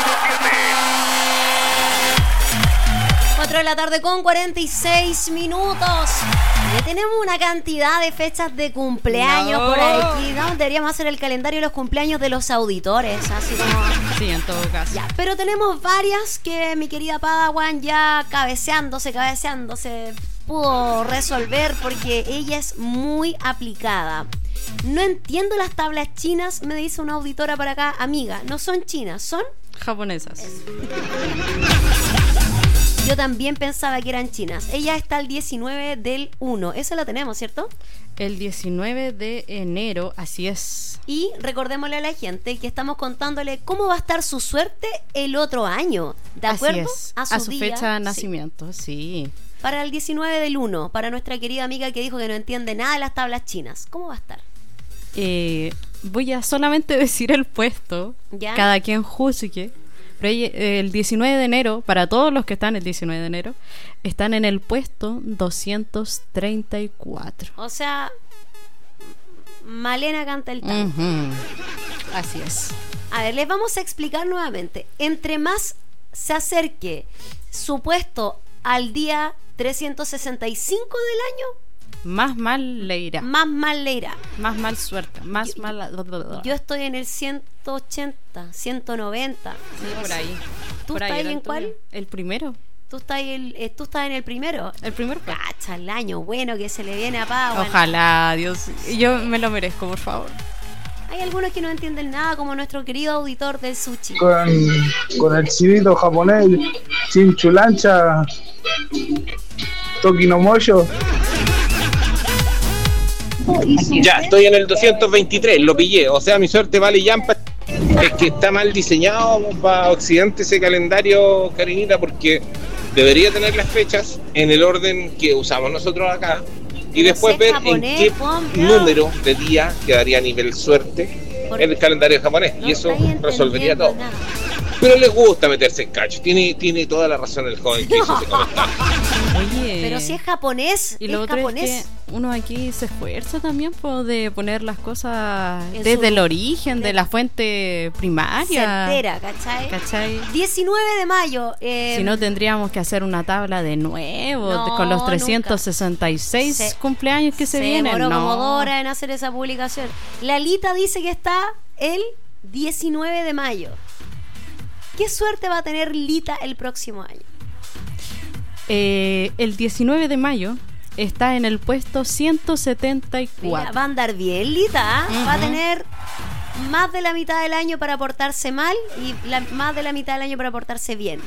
cuatro de la tarde con cuarenta y seis minutos. Ya tenemos una cantidad de fechas de cumpleaños No. por aquí, ¿no? Deberíamos hacer el calendario de los cumpleaños de los auditores, así como... Sí, en todo caso. Ya, pero tenemos varias que mi querida Padawan ya cabeceándose, cabeceándose pudo resolver porque ella es muy aplicada. No entiendo las tablas chinas, me dice una auditora para acá. Amiga, no son chinas, son... Japonesas. Yo también pensaba que eran chinas. Ella está el diecinueve del uno. Esa la tenemos, ¿cierto? El diecinueve de enero, así es. Y recordémosle a la gente que estamos contándole cómo va a estar su suerte el otro año. ¿De acuerdo? Así es. A su, día, fecha de sí. nacimiento, sí. Para el diecinueve del uno, para nuestra querida amiga que dijo que no entiende nada de las tablas chinas. ¿Cómo va a estar? Eh, voy a solamente decir el puesto. ¿Ya? Cada quien juzgue. Pero ella, eh, el diecinueve de enero, para todos los que están el diecinueve de enero, están en el puesto doscientos treinta y cuatro. O sea, Malena canta el tango. Uh-huh. Así es. A ver, les vamos a explicar nuevamente. Entre más se acerque su puesto al día trescientos sesenta y cinco del año, más mal le irá. Más mal le irá. Más mal suerte. Más yo, mal. Yo estoy en el ciento ochenta, ciento noventa. Sí, no por sé. Ahí. ¿Tú por estás ahí ahí en cuál? El primero. ¿Tú estás, el, eh, ¿Tú estás en el primero? El primero. Cacha, el año bueno que se le viene a Pau. Ojalá, Dios. Yo me lo merezco, por favor. Hay algunos que no entienden nada, como nuestro querido auditor del sushi. Con, con el chivito japonés, chinchulancha, tokinomoyo. Ya, estoy en el doscientos veintitrés, lo pillé. O sea, mi suerte vale llampa. Es que está mal diseñado para Occidente ese calendario, Karinita, porque debería tener las fechas en el orden que usamos nosotros acá y después ver en qué número de día quedaría a nivel suerte en el calendario japonés, y eso resolvería todo. Pero les gusta meterse en cacho. Tiene, tiene toda la razón el joven que hizo ese comentario. Oye. Pero si es japonés, y lo es otro japonés. Es que uno aquí se esfuerza también por de poner las cosas En desde su- el origen, de de- la fuente primaria. Certera, ¿cachai? ¿Cachai? diecinueve de mayo. Eh, Si no, tendríamos que hacer una tabla de nuevo, No, de- con los nunca. trescientos sesenta y seis Se- cumpleaños que se, se vienen. demoró No. como dos horas en hacer esa publicación. Lalita dice que está el diecinueve de mayo. ¿Qué suerte va a tener Lita el próximo año? Eh, el diecinueve de mayo está en el puesto ciento setenta y cuatro. Mira, va a andar bien Lita, ¿eh? Ujú. Va a tener más de la mitad del año para portarse mal y la- más de la mitad del año para portarse bien.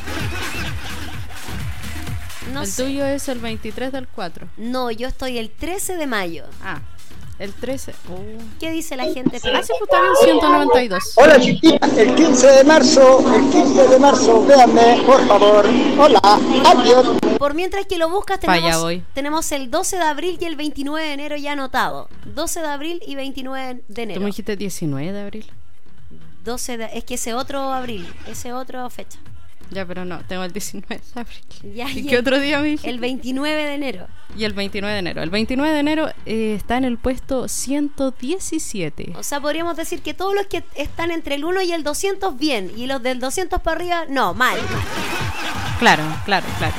No el sé. tuyo es el veintitrés del cuatro. No, yo estoy el trece de mayo. Ah, el trece. Oh. ¿Qué dice la gente? Ah, sí, pues está bien, ciento noventa y dos. Hola chiquita, el quince de marzo, el quince de marzo, véanme, por favor. Hola, adiós. Por mientras que lo buscas, Pa' allá tenemos, voy. tenemos el doce de abril y el veintinueve de enero ya anotado. doce de abril y veintinueve de Tú enero. me dijiste diecinueve de abril. doce de, es que ese otro abril, ese otro fecha. Ya, pero no, tengo el diecinueve de abril. Ya, ¿Y y qué el- otro día me dijiste? El veintinueve de enero. Y el veintinueve de enero. El veintinueve de enero eh, está en el puesto ciento diecisiete. O sea, podríamos decir que todos los que están entre el uno y el doscientos, bien. Y los del doscientos para arriba, no, mal. Claro, claro, claro.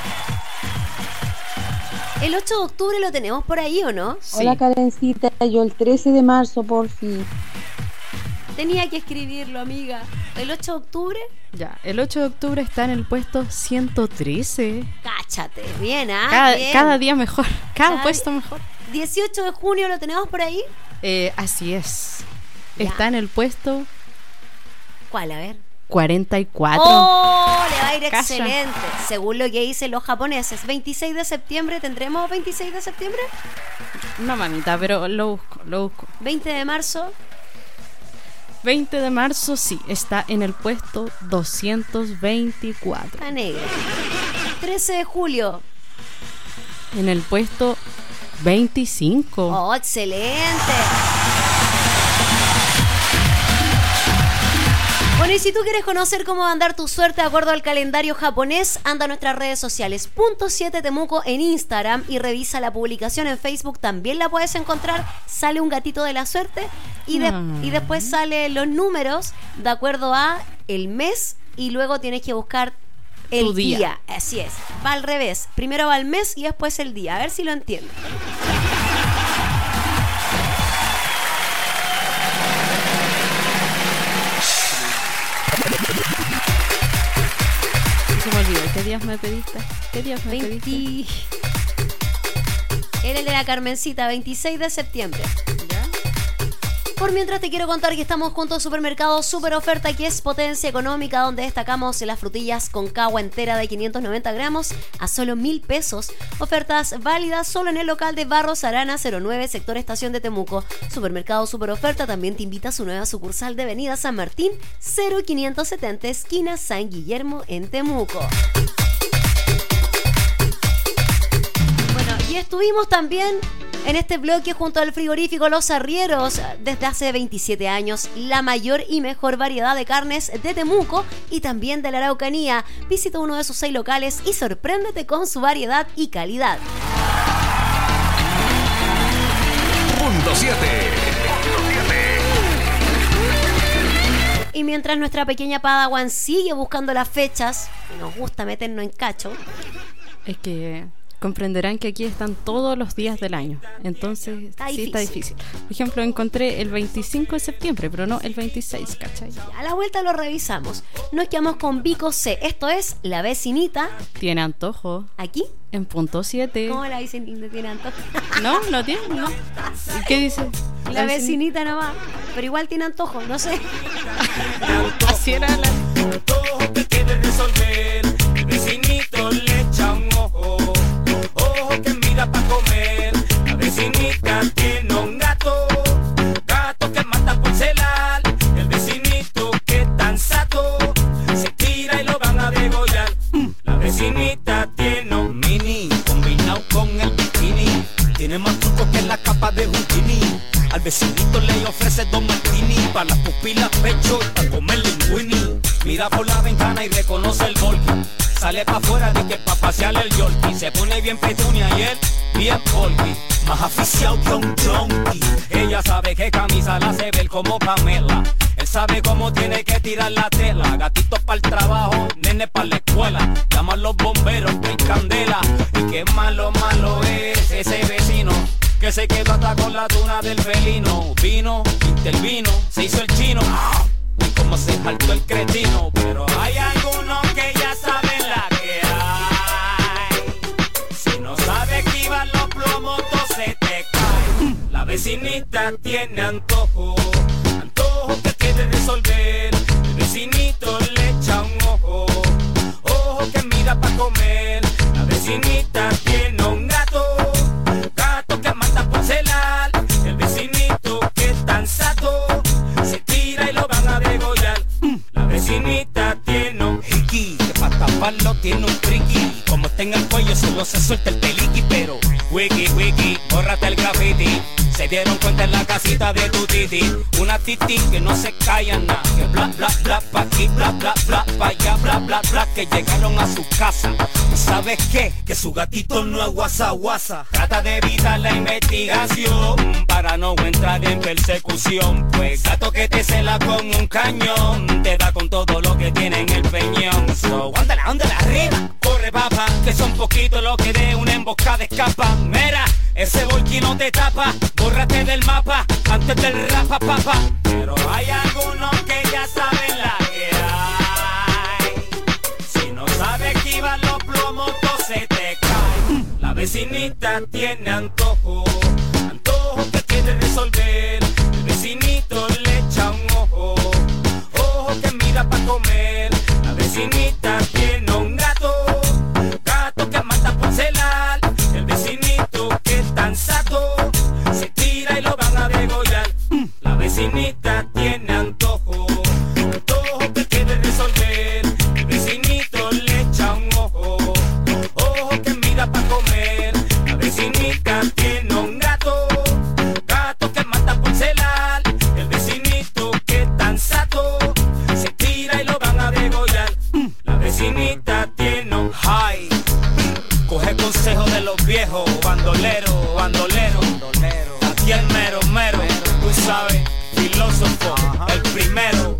El ocho de octubre lo tenemos por ahí, ¿o no? Hola Karencita, yo el trece de marzo por fin. Tenía que escribirlo, amiga. El ocho de octubre, Ya, el ocho de octubre está en el puesto ciento trece. cáchate. Bien, ¿ah? Cada, Bien. cada día mejor, cada Cada puesto día- mejor. dieciocho de junio lo tenemos por ahí. Eh, así es. Ya. Está en el puesto ¿Cuál? A ver. cuarenta y cuatro. ¡Oh! Le va a ir Cacha. excelente. Según lo que dicen los japoneses. veintiséis de septiembre, ¿tendremos veintiséis de septiembre? No, mamita, pero lo busco, lo busco. veinte de marzo. veinte de marzo, sí, está en el puesto doscientos veinticuatro. Está negra. trece de julio. En el puesto veinticinco. ¡Oh, excelente! Bueno, y si tú quieres conocer cómo va a andar tu suerte de acuerdo al calendario japonés, anda a nuestras redes sociales. Punto siete Temuco en Instagram y revisa la publicación en Facebook. También la puedes encontrar. Sale un gatito de la suerte y, de, y después salen los números de acuerdo a el mes y luego tienes que buscar el tu día. día. Así es. Va al revés. Primero va el mes y después el día. A ver si lo entiendo. Se me olvidó. ¿Qué días me pediste? ¿Qué días me veinte... pediste? Era el de la Carmencita, veintiséis de septiembre. ¿Ya? Por mientras te quiero contar que estamos junto al supermercado Super Oferta, que es potencia económica, donde destacamos las frutillas con cagua entera de quinientos noventa gramos a solo mil pesos. Ofertas válidas solo en el local de Barros Arana cero nueve, sector Estación de Temuco. Supermercado Super Oferta también te invita a su nueva sucursal de Avenida San Martín cero quinientos setenta, esquina San Guillermo en Temuco. Bueno, y estuvimos también en este bloque junto al frigorífico Los Arrieros, desde hace veintisiete años, la mayor y mejor variedad de carnes de Temuco y también de la Araucanía. Visita uno de sus seis locales y sorpréndete con su variedad y calidad. Punto siete. Y mientras nuestra pequeña Padawan sigue buscando las fechas, que nos gusta meternos en cacho, es que comprenderán que aquí están todos los días del año. Entonces, está sí difícil. está difícil. Por ejemplo, encontré el veinticinco de septiembre, pero no el veintiséis, ¿cachai? A la vuelta lo revisamos. Nos quedamos con Vico C. Esto es La Vecinita. Tiene antojo. ¿Aquí? En punto siete. ¿Cómo la vecinita tiene antojo? No, no tiene, no. ¿Y qué dice? La vecinita nomás. Pero igual tiene antojo, no sé. Así era la... Antojo que quiere resolver. El vecinito le echa un ojo. Que mira pa' comer. La vecinita tiene un gato, gato que mata por celar. El vecinito que tan sato se tira y lo van a degollar. La vecinita tiene un mini combinado con el bikini. Tiene más trucos que la capa de Houdini. Al vecinito le ofrece dos martini para las pupilas pecho y para comer linguini. Mira por la ventana y reconoce el volky. Sale pa' afuera de que pa' pasearle el yorkie. Se pone bien petunia y él bien polky. Más aficiado que un junkie. Ella sabe que camisa la hace ver como Pamela. Él sabe cómo tiene que tirar la tela. Gatitos para el trabajo, nene para la escuela. Llaman los bomberos, traen candela. Y qué malo, malo es ese vecino que se quedó hasta con la tuna del felino. Vino, intervino, se hizo el chino. Y como se saltó el cretino. Pero hay algunos que ya saben la que hay. Si no sabes esquivar los plomos, se te cae. La vecinita tiene antojo, antojo que quiere resolver. El vecinito le echa un ojo, ojo que mira pa' comer. La vecinita tiene un gato, gato que mata por celar. El vecinito que es tan sato se tira y lo van a degollar. La vecinita tiene un hiki, que pa' taparlo tiene un triqui. Como está en el cuello solo se suelta el peliqui. Pero wiki, wiki, bórrate el graffiti. Se dieron cuenta en la casita de tu titi. Una titi que no se calla nada. Que bla, bla, bla, pa' aquí, bla, bla, bla, pa' allá, bla, bla, bla. Que llegaron a su casa. ¿Y sabes qué? Que su gatito no es guasa, guasa. Trata de evitar la investigación para no entrar en persecución. Pues gato que te cela con un cañón te da con todo lo que tiene en el peñón. So, ándala, ándala arriba. Corre, papá, que son poquitos los que de una emboscada escapan. Mira, ese volky no te tapa. Bórrate del mapa antes del rapa, papá. Pero hay algunos que ya saben la que hay. Si no sabes esquivar los plomos, todo se te cae. La vecinita tiene antojo, antojo que quiere resolver. El vecinito le echa un ojo, ojo que mira pa' comer. La vecinita tiene un gato, gato que mata por celar. El vecinito que es tan sato se tira y lo van a degollar. La vecinita tiene antojo, antojo que quiere resolver. El vecinito le echa un ojo, ojo que mira pa' comer. La vecinita tiene un gato, gato que mata por celar. El vecinito que es tan sato se tira coge consejo de los viejos, bandolero, bandolero, aquí el mero, mero, tú sabes, filósofo, el primero.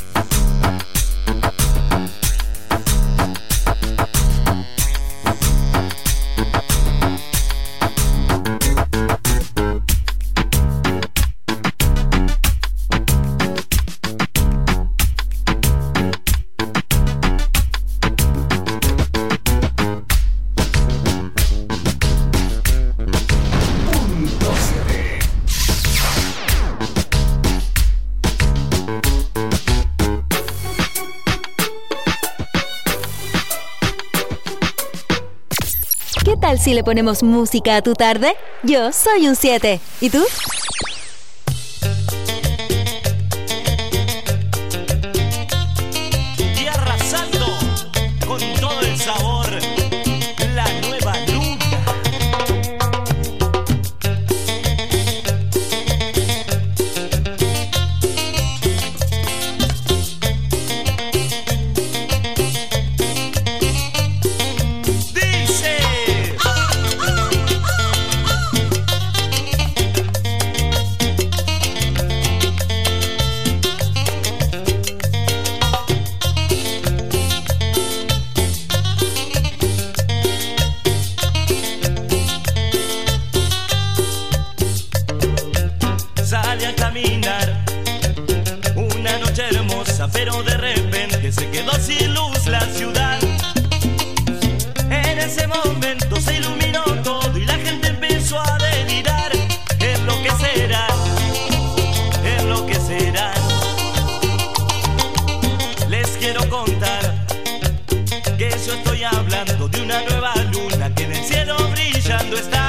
¿Qué tal si le ponemos música a tu tarde? Yo soy un siete. ¿Y tú? Y arrasando con todo el sabor, la nueva luna. Pero de repente se quedó sin luz la ciudad. En ese momento se iluminó todo y la gente empezó a delirar. Es lo que será, es lo que será. Les quiero contar que yo estoy hablando de una nueva luna que en el cielo brillando está.